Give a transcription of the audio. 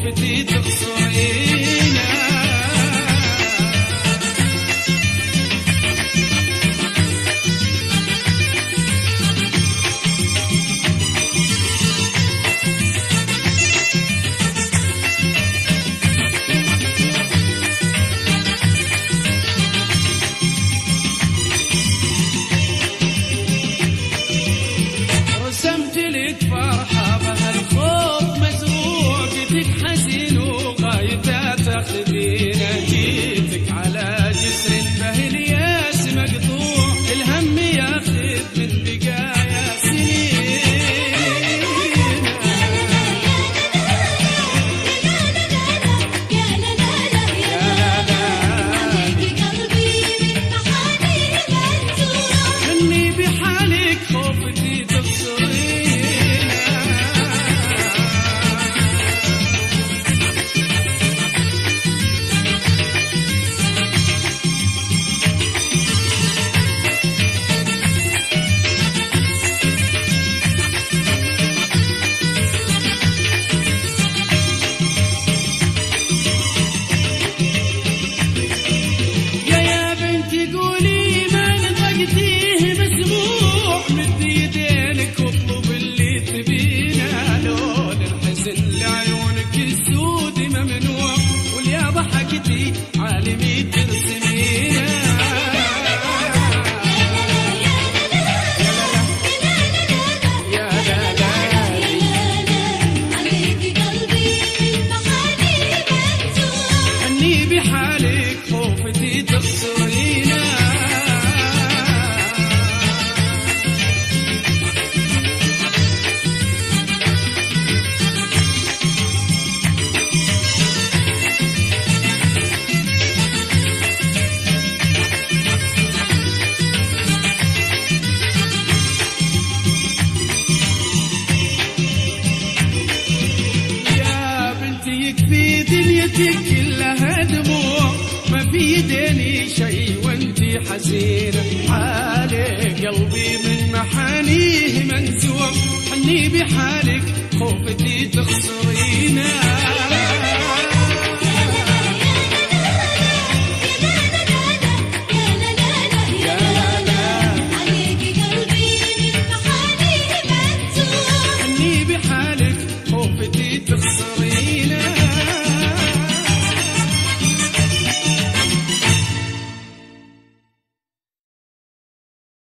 خوفتي تخسرينا. رسمت لك فرحة بها الخوف مزروع، جيتك حزين وغايته تاخذينه، جيتك على جسر به الياس مقطوع، الهم ياخذ من بقايا سنين. حني بحالك خوفتي عالمي ترسمينا. يا لالي عليك قلبي بالمحاني منزوع، حني بحالك خوفتي تخسرينا. في دنيتك كلها دموع، ما في يديني شي وانتي حزينة، حالك قلبي من محانيه منزوع، حني بحالك خوفتي